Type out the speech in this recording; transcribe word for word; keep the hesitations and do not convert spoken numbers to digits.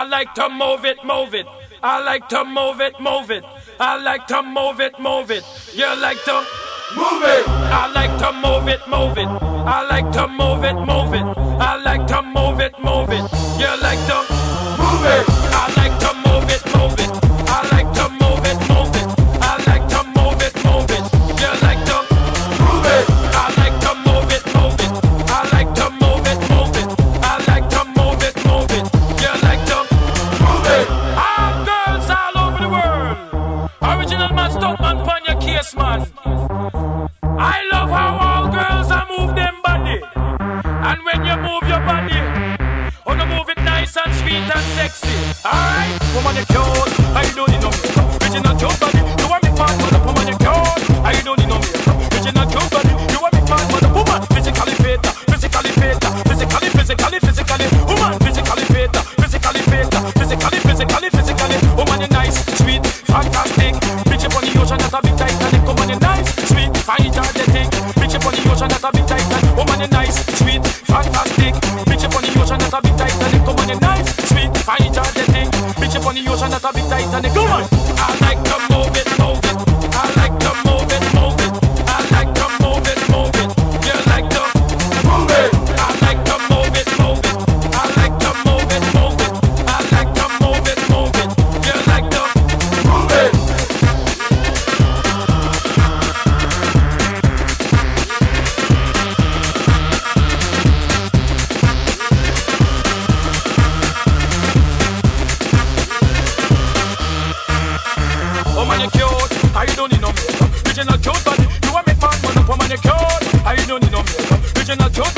I like to move it, move it. I like to move it, move it. I like to move it, move it. You like to move it. I like to move it, move it. I like to move it, move it. I like to move it, move it. You like to move it. I like to move it, move it. I like to move it, move it. I like to move it, move it. You like to move it. I like to move it, move it. I like to move it, move it. I like to move it, move it. You like to move it. All girls all over the world. Original man, stunt man, pon your case, man. I love how all girls are move them body. And when you move your body, oh, you move it nice and sweet and sexy. Alright, woman, you cute. I don't need no makeup. Original cute body. You want me mad, mother, woman, you cute. I don't need no makeup. Original cute body. You want me mad, mother, woman. Physically fit, physically fit, physically, physically, physically. Woman, physically fit, physically fit, physically, physically, physically. Woman, you nice, sweet, fantastic. Bitch up on the ocean, that's a big Titanic. Woman, you nice, sweet, fine, energetic. Bitch up on the ocean, that's a big Titanic. Woman, you nice, sweet, fantastic. Bitch up on the ocean, that's a big Titanic. Woman, you nice, sweet, fine, energetic. Bitch up on the ocean, that's a big Titanic. Woman, I like to move it, move it. I like to move it, move it. I like to move it, move it. You like to move it. I like to move it, move it. I like to move it, move it. I like to move it, move it. You like to move it. Oh man, you cute. I don't need no makeup. Original cute body. You want me fun, man up. Oh man, you cute. I don't need no makeup. Original cute